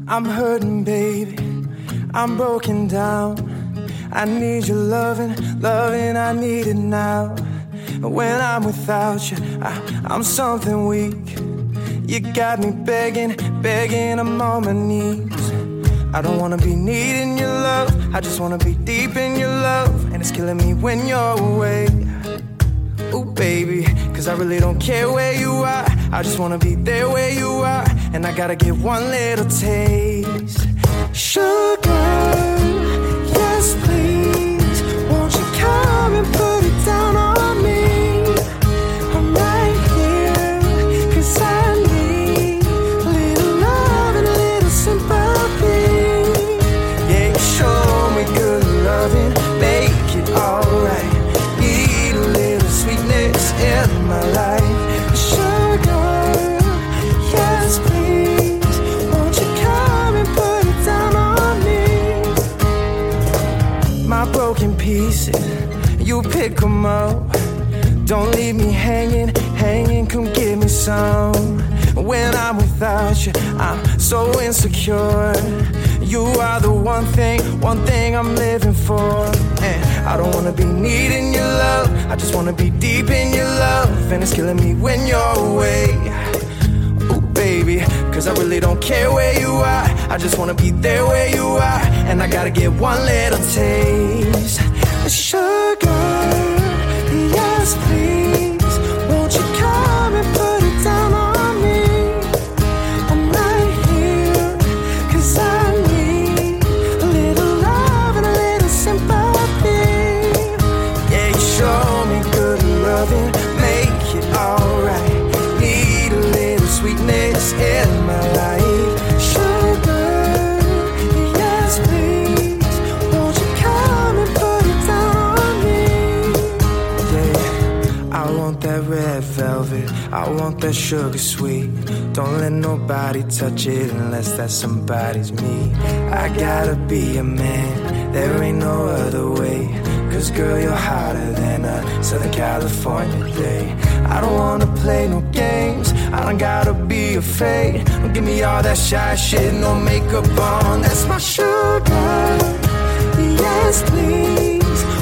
I'm hurting, baby, I'm broken down. I need your loving, I need it now. When I'm without you, I'm something weak. You got me begging, I'm on my knees. I don't wanna be needing your love, I just wanna be deep in your love. And it's killing me when you're away. Ooh, baby, cause I really don't care where you are, I just wanna be there where you are. And I gotta get one little taste. Sugar, yes please, won't you come and put it down on me? I'm right here, cause I need a little love and a little sympathy. Yeah, you show me good loving, make it alright. Need a little sweetness in my life. Sugar, yes please, won't you come and put it down on me? My broken pieces, you pick them up. Don't leave me hanging, come give me some. When I'm without you, I'm so insecure. You are the one thing I'm living for. And I don't wanna be needing your love, I just wanna be deep in your love. And it's killing me when you're away. Ooh, baby, cause I really don't care where you are, I just wanna be there where you are. And I gotta get one little taste. Sugar, yes please, won't you come and put it down on me? I'm right here, cause I need a little love and a little sympathy. Yeah, you show me good loving, make it alright. Need a little sweetness in my life. Sugar, yes please, won't you come and put it down on me? Yeah, I want that red velvet, I want that sugar sweet. Don't let nobody touch it unless that somebody's me. I gotta be a man, there ain't no other way. Cause girl, you're hotter than a Southern California day. I don't wanna play no games, I don't gotta be afraid. Don't give me all that shy shit, no makeup on. That's my sugar, yes please,